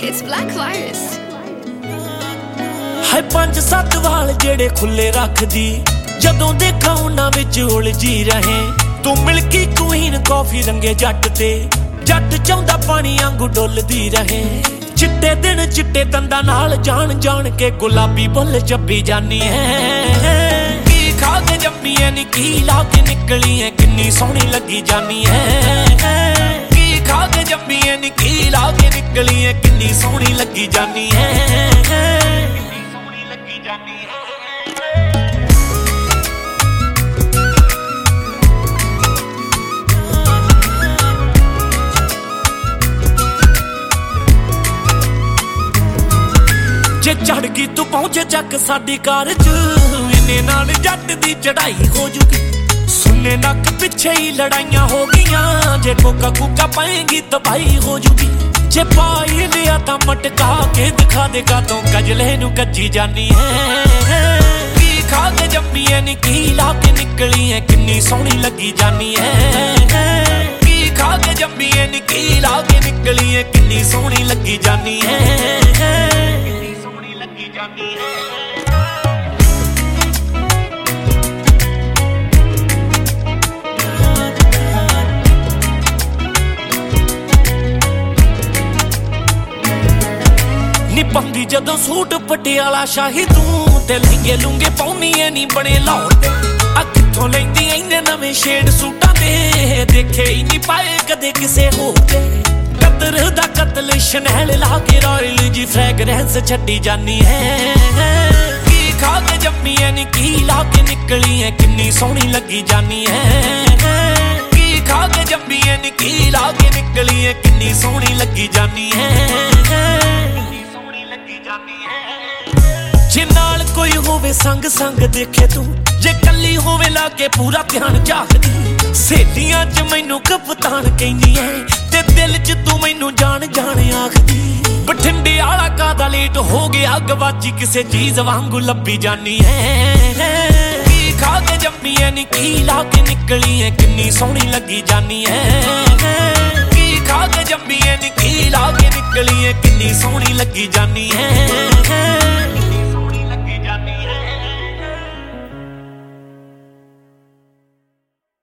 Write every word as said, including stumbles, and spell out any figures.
It's Black Virus. है पंज सत्त वाल जेड़े खुले रखदी जदों देखा उन्हां विच उलझी रहे तू मिल्की क्वीन कॉफी रंगे जट ते जट चाहुंदा पानी आंगू डुलदी रहे चिट्टे दिन चिट्टे दंदां नाल जान जान के गुलाबी बुल जब्बी जानी है की खा के जम्मी है नी की ला के निकली है किन्नी सोहनी लगी जानी है की खा के जम्मी है नी की ला के निकली है किन्नी सोहनी लगी जानी है जे चढ़ गई तू पहुंचे चक साडी कार च इन्ने नाल जट दी चढ़ाई हो जूगी सुनने नक पिछे ही लड़ाइयां हो गईयां जे कोका कूका पाएंगी तबाही हो जूगी जे पाई लिया ता मटका के दिखा देगा तो कजले नू कच्ची जानी है की खा के जम्मी है नी की ला के निकली है किन्नी सोहनी लगी जानी है की खा के जम्मी है नी की ला के निकली है किन्नी सोहनी लगी जानी है पंगी जदों सूट पटियाला शाही तू ते लहंगे लुंगे पाउनी है नी बने लाहौर दे आ कित्थों लैंदी इन्ने नवें शेड सूटां दे देखे ही नहीं पाए कदे किसे होर दे कतर दा कतल शनैल ला के रॉयल जी फ्रैगरेंस छड्डी जानी है की खा के जम्मी है नी की ला के निकली है किन्नी सोहनी लगी जानी है की खा के जम्मी है नी की ला के निकली है किन्नी सोहनी लगी जानी है जे नाल कोई होवे संग संग देखे तू जे कल्ली होवे लागे पूरा ध्यान झाकदी सहेलियां च मैनू कप्तान कहनी है ते दिल च तू मैनू जान जान आखदी बठिंडे आला कादा लेट हो गया गवाची किसे चीज वांगू लब्बी जानी है की खा के जम्मी है नी की ला के निकली है किन्नी सोहनी लगी जानी है की खा के जम्मी है नी की ला के निकली है किन्नी सोहनी लगी जानी है